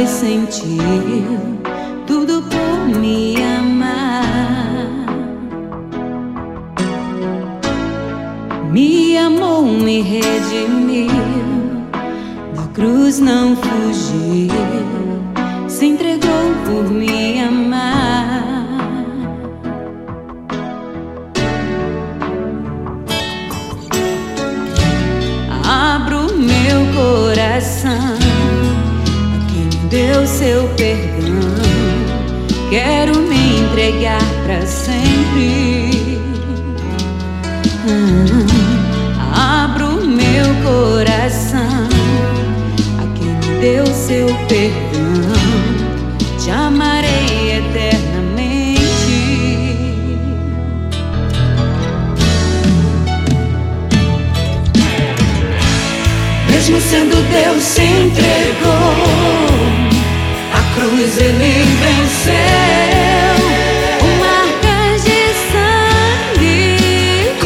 pois sentiu tudo por me amar. Me amou, me redimiu, da cruz não fugiu, se entregou por me amar. Abro meu coração a quem me deu seu perdão. Quero me entregar pra sempre. Abro meu coração a quem me deu seu perdão. Te amarei eternamente. Mesmo sendo Deus, se entregou, a cruz ele venceu, com marcas de sangue,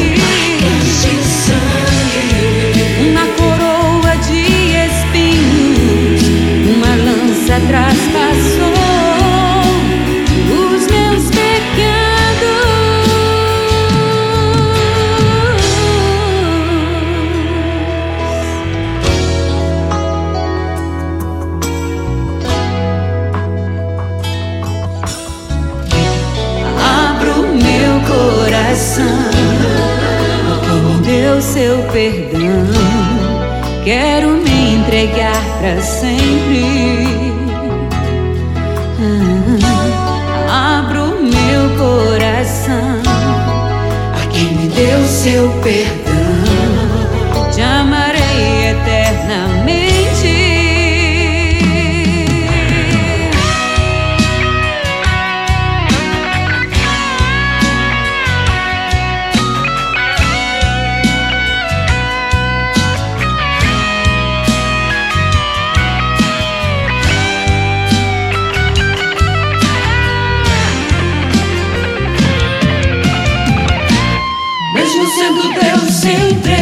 uma coroa de espinhos, uma lança traspassou os meus pecados. Quem me deu seu perdão, quero me entregar pra sempre. Abro meu coração a quem me deu seu perdão. Te amarei eternamente. Mesmo sendo Deus, se entregou,